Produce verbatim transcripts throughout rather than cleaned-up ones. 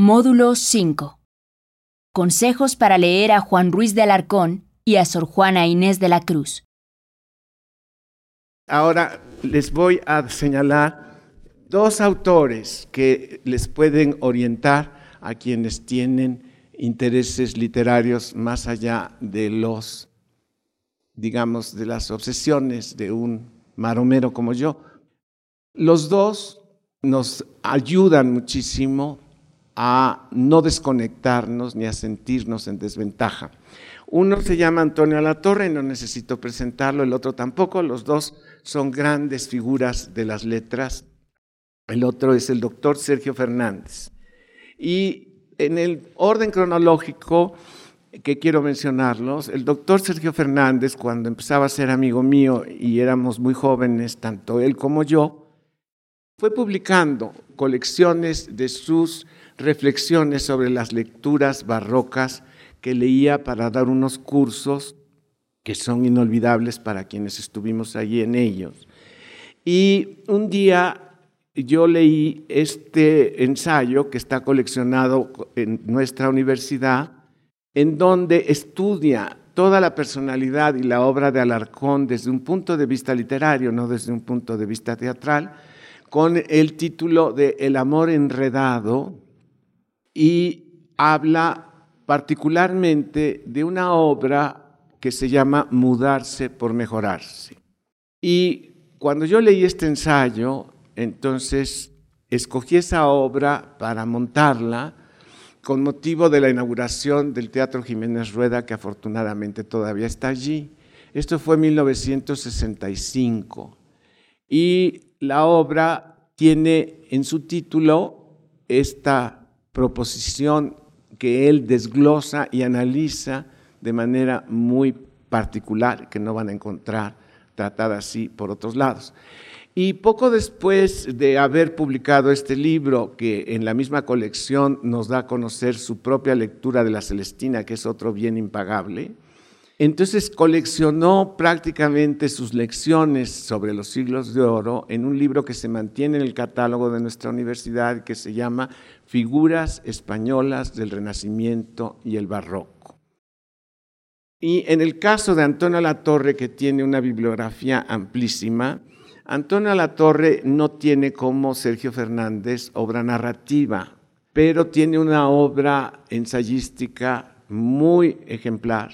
Módulo cinco. Consejos para leer a Juan Ruiz de Alarcón y a Sor Juana Inés de la Cruz. Ahora les voy a señalar dos autores que les pueden orientar a quienes tienen intereses literarios más allá de los, digamos, de las obsesiones de un maromero como yo. Los dos nos ayudan muchísimo a no desconectarnos ni a sentirnos en desventaja. Uno se llama Antonio Alatorre, no necesito presentarlo, el otro tampoco, los dos son grandes figuras de las letras. El otro es el doctor Sergio Fernández. Y en el orden cronológico que quiero mencionarlos, el doctor Sergio Fernández, cuando empezaba a ser amigo mío y éramos muy jóvenes, tanto él como yo, fue publicando colecciones de sus reflexiones sobre las lecturas barrocas que leía para dar unos cursos que son inolvidables para quienes estuvimos allí en ellos. Y un día yo leí este ensayo que está coleccionado en nuestra universidad, en donde estudia toda la personalidad y la obra de Alarcón desde un punto de vista literario, no desde un punto de vista teatral, con el título de El amor enredado, y habla particularmente de una obra que se llama Mudarse por mejorarse. Y cuando yo leí este ensayo, entonces escogí esa obra para montarla con motivo de la inauguración del Teatro Jiménez Rueda, que afortunadamente todavía está allí. Esto fue en mil novecientos sesenta y cinco. Y la obra tiene en su título esta proposición que él desglosa y analiza de manera muy particular, que no van a encontrar tratada así por otros lados. Y poco después de haber publicado este libro, que en la misma colección nos da a conocer su propia lectura de la Celestina, que es otro bien impagable, entonces coleccionó prácticamente sus lecciones sobre los siglos de oro en un libro que se mantiene en el catálogo de nuestra universidad, que se llama Figuras Españolas del Renacimiento y el Barroco. Y en el caso de Antonio Alatorre, que tiene una bibliografía amplísima, Antonio Alatorre no tiene como Sergio Fernández obra narrativa, pero tiene una obra ensayística muy ejemplar.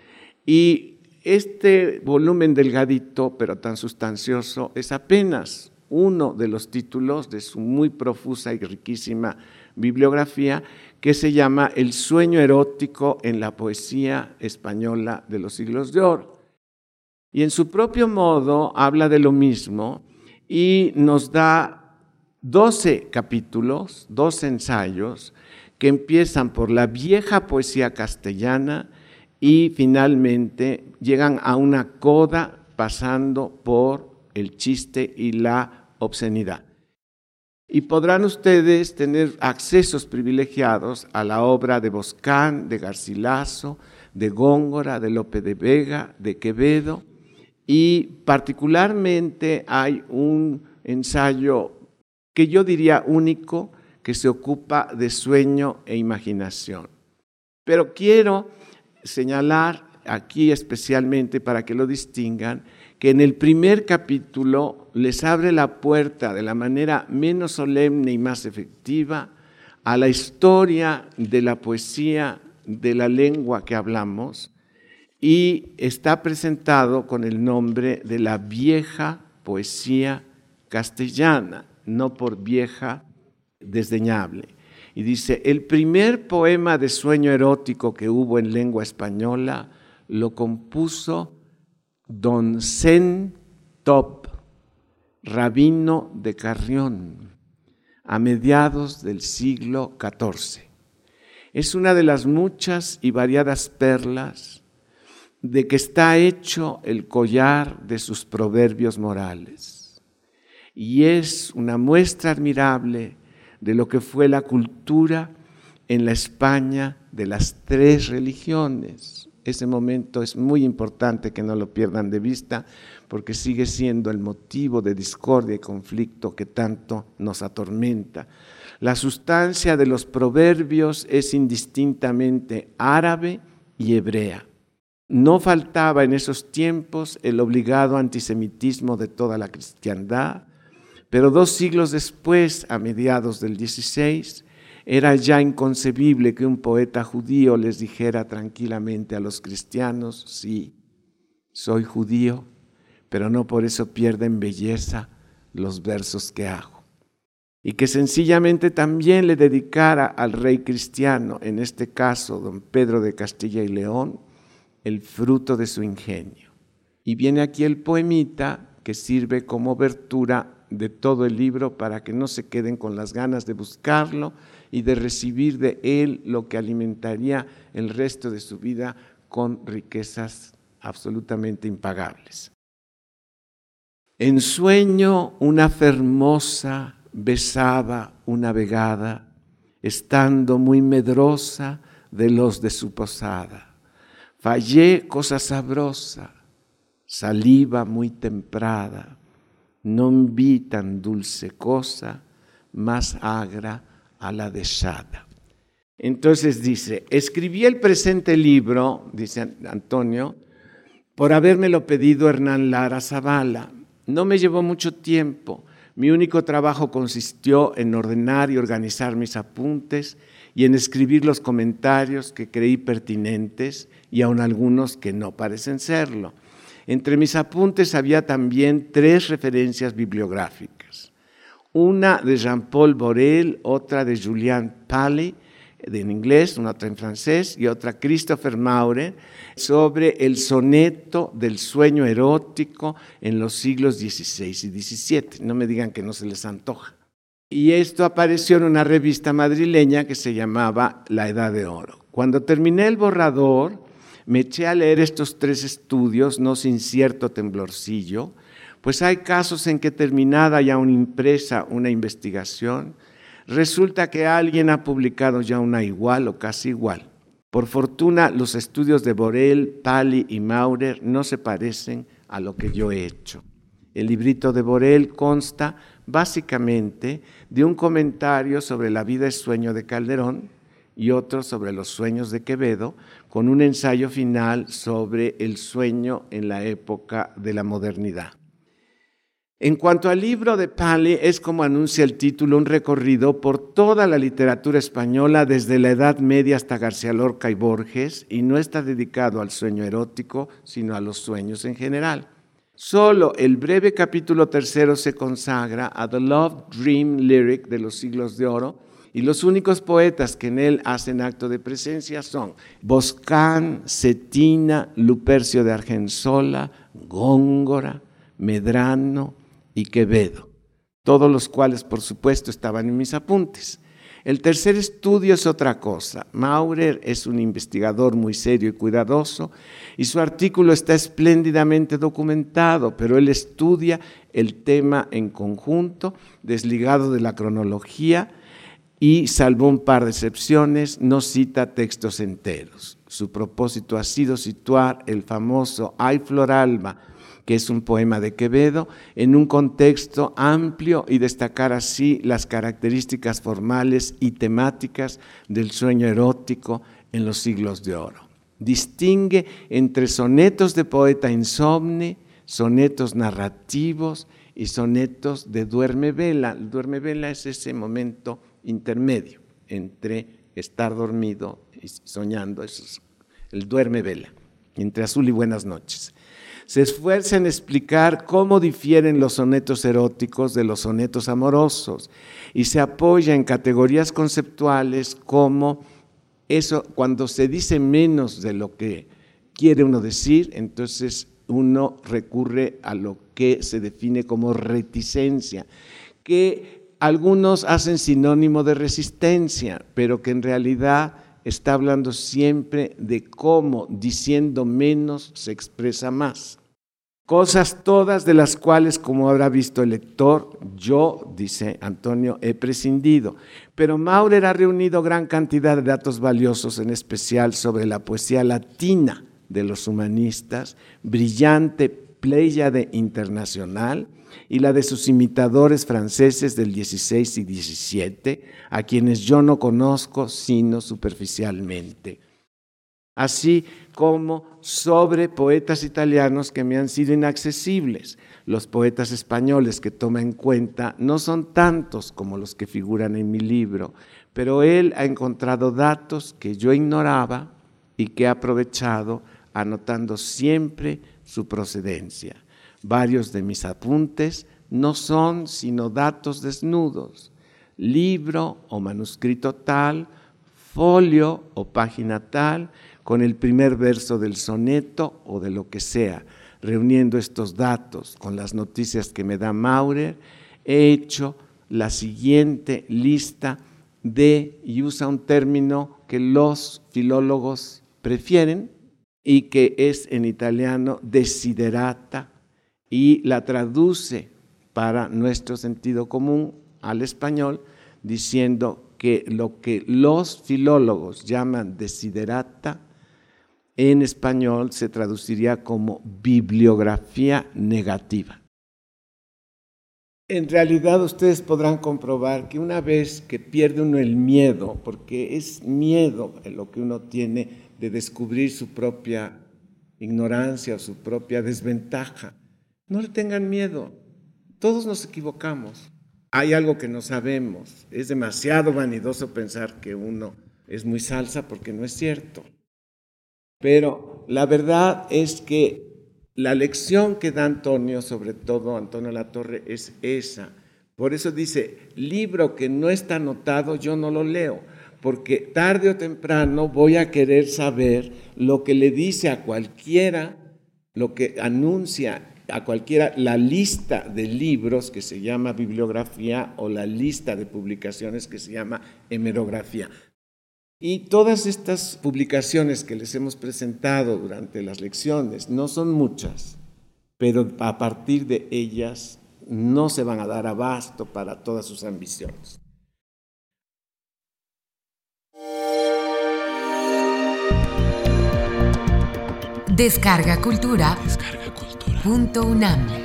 Y este volumen delgadito, pero tan sustancioso, es apenas uno de los títulos de su muy profusa y riquísima bibliografía, que se llama El sueño erótico en la poesía española de los siglos de oro. Y en su propio modo habla de lo mismo y nos da doce capítulos, doce ensayos, que empiezan por la vieja poesía castellana y finalmente llegan a una coda pasando por el chiste y la obscenidad. Y podrán ustedes tener accesos privilegiados a la obra de Boscán, de Garcilaso, de Góngora, de Lope de Vega, de Quevedo, y particularmente hay un ensayo que yo diría único, que se ocupa de sueño e imaginación. Pero quiero señalar aquí especialmente, para que lo distingan, que en el primer capítulo les abre la puerta de la manera menos solemne y más efectiva a la historia de la poesía de la lengua que hablamos, y está presentado con el nombre de la vieja poesía castellana, no por vieja desdeñable. Y dice, el primer poema de sueño erótico que hubo en lengua española lo compuso don Sen Top, rabino de Carrión, a mediados del siglo catorce. Es una de las muchas y variadas perlas de que está hecho el collar de sus proverbios morales. Y es una muestra admirable de lo que fue la cultura en la España de las tres religiones, Ese momento es muy importante que no lo pierdan de vista, porque sigue siendo el motivo de discordia y conflicto que tanto nos atormenta. La sustancia de los proverbios es indistintamente árabe y hebrea. No faltaba en esos tiempos el obligado antisemitismo de toda la cristiandad, pero dos siglos después, a mediados del dieciséis, era ya inconcebible que un poeta judío les dijera tranquilamente a los cristianos: sí, soy judío, pero no por eso pierden belleza los versos que hago. Y que sencillamente también le dedicara al rey cristiano, en este caso don Pedro de Castilla y León, el fruto de su ingenio. Y viene aquí el poemita que sirve como obertura de todo el libro para que no se queden con las ganas de buscarlo y de recibir de él lo que alimentaría el resto de su vida con riquezas absolutamente impagables. En sueño una fermosa besaba una vegada, estando muy medrosa de los de su posada. Fallé cosa sabrosa, saliva muy temprada, non vi tan dulce cosa, más agra a la desada. Entonces dice, escribí el presente libro, dice Antonio, por habérmelo pedido Hernán Lara Zavala. No me llevó mucho tiempo. Mi único trabajo consistió en ordenar y organizar mis apuntes y en escribir los comentarios que creí pertinentes y aun algunos que no parecen serlo. Entre mis apuntes había también tres referencias bibliográficas. Una de Jean-Paul Borel, otra de Julian Paley, en inglés, una otra en francés, y otra Christopher Maurer, sobre el soneto del sueño erótico en los siglos dieciséis y diecisiete. No me digan que no se les antoja. Y esto apareció en una revista madrileña que se llamaba La Edad de Oro. Cuando terminé el borrador, me eché a leer estos tres estudios, no sin cierto temblorcillo, pues hay casos en que terminada ya una impresa una investigación, resulta que alguien ha publicado ya una igual o casi igual. Por fortuna, los estudios de Borel, Paley y Maurer no se parecen a lo que yo he hecho. El librito de Borel consta básicamente de un comentario sobre la vida y sueño de Calderón y otro sobre los sueños de Quevedo, con un ensayo final sobre el sueño en la época de la modernidad. En cuanto al libro de Paley, es como anuncia el título, un recorrido por toda la literatura española desde la Edad Media hasta García Lorca y Borges, y no está dedicado al sueño erótico, sino a los sueños en general. Solo el breve capítulo tercero se consagra a The Love Dream Lyric de los siglos de oro, y los únicos poetas que en él hacen acto de presencia son Boscán, Cetina, Lupercio de Argensola, Góngora, Medrano y Quevedo, todos los cuales, por supuesto, estaban en mis apuntes. El tercer estudio es otra cosa. Maurer es un investigador muy serio y cuidadoso y su artículo está espléndidamente documentado, pero él estudia el tema en conjunto, desligado de la cronología y, salvo un par de excepciones, no cita textos enteros. Su propósito ha sido situar el famoso Ay Floralba, que es un poema de Quevedo, en un contexto amplio y destacar así las características formales y temáticas del sueño erótico en los siglos de oro. Distingue entre sonetos de poeta insomne, sonetos narrativos y sonetos de duerme-vela. El duerme-vela es ese momento intermedio entre estar dormido y soñando, eso es el duerme-vela, entre azul y buenas noches. Se esfuerza en explicar cómo difieren los sonetos eróticos de los sonetos amorosos y se apoya en categorías conceptuales como eso, cuando se dice menos de lo que quiere uno decir, entonces uno recurre a lo que se define como reticencia, que algunos hacen sinónimo de resistencia, pero que en realidad está hablando siempre de cómo diciendo menos se expresa más. Cosas todas de las cuales, como habrá visto el lector, yo, dice Antonio, he prescindido. Pero Maurer ha reunido gran cantidad de datos valiosos, en especial sobre la poesía latina de los humanistas, brillante pléyade internacional, y la de sus imitadores franceses del dieciséis y diecisiete, a quienes yo no conozco sino superficialmente. Así como sobre poetas italianos que me han sido inaccesibles. Los poetas españoles que toma en cuenta no son tantos como los que figuran en mi libro, pero él ha encontrado datos que yo ignoraba y que he aprovechado anotando siempre su procedencia. Varios de mis apuntes no son sino datos desnudos, libro o manuscrito tal, folio o página tal, con el primer verso del soneto o de lo que sea. Reuniendo estos datos con las noticias que me da Maurer, he hecho la siguiente lista de, y usa un término que los filólogos prefieren y que es en italiano desiderata, y la traduce para nuestro sentido común al español diciendo que lo que los filólogos llaman desiderata en español se traduciría como bibliografía negativa. En realidad ustedes podrán comprobar que una vez que pierde uno el miedo, porque es miedo lo que uno tiene de descubrir su propia ignorancia o su propia desventaja, no le tengan miedo, todos nos equivocamos. Hay algo que no sabemos, es demasiado vanidoso pensar que uno es muy salsa porque no es cierto. Pero la verdad es que la lección que da Antonio, sobre todo Antonio Latorre, es esa. Por eso dice, libro que no está anotado yo no lo leo, porque tarde o temprano voy a querer saber lo que le dice a cualquiera, lo que anuncia a cualquiera la lista de libros que se llama bibliografía o la lista de publicaciones que se llama hemerografía. Y todas estas publicaciones que les hemos presentado durante las lecciones no son muchas, pero a partir de ellas no se van a dar abasto para todas sus ambiciones. Descarga Cultura. Descarga Cultura. Punto UNAM.